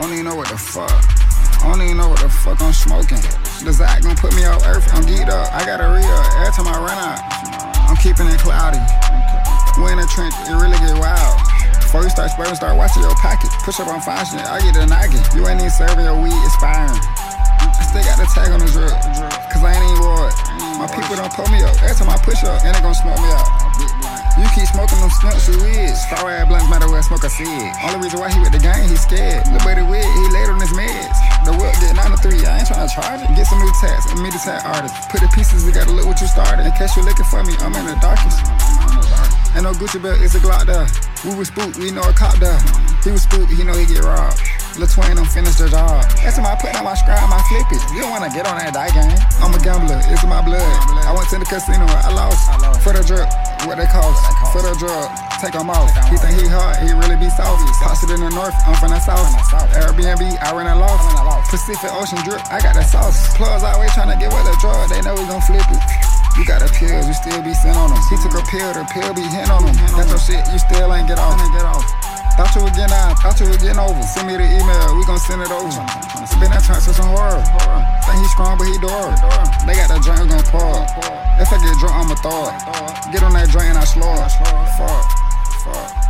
don't even know what the fuck. I don't even know what the fuck I'm smoking. The Zach gon' put me on earth, I'm geeked up. I got a re-up, every time I run out, I'm keeping it cloudy. We in the trench, it really get wild. Before you start spurting, start watching your pocket. Push up on fine shit, I get the noggin. You ain't even serving your weed, expiring. I still got the tag on the drug, cause I ain't even raw it. My people don't pull me up, every time I push up, and they gon' smoke me out. You keep smoking them stunts, you is. Star ass blunts matter where I smoke a cig. Only reason why he with the gang, he scared. Little buddy weird, he laid on his meds. The whip get 93, I ain't tryna charge it. Get some new tats, a midi tat artist. Put the pieces together, look what you started. In case you looking for me, I'm in the darkest. Ain't no Gucci belt, it's a Glock there. We was spooked, we know a cop there. He was spooked, he know he get robbed. Lil Twain don't finish the job. That's why I put on my scribe, my flip it. You don't wanna get on that die game. I'm a gambler, it's in my blood. I went to the casino, I lost. For the drug, what they cost. For the drug, take him off. He think he hard, he really be soft. Posted in the north, I'm from the south. Airbnb, I rent a loft. Pacific Ocean drip, I got the sauce. Plugs always tryna get with the drug, they know we gon' flip it. You got the pills, you still be sent on them. He took a pill, the pill be hitting on him. Got your shit, you still ain't get off. Thought you was getting out, thought you was getting over. Send me the email, we gon' send it over. Spin that tracks with some horror. Think he strong, but he door. They got that drink, we gon' pour. If I get drunk, I'ma throw it. Get on that drink and I slow it. Fuck.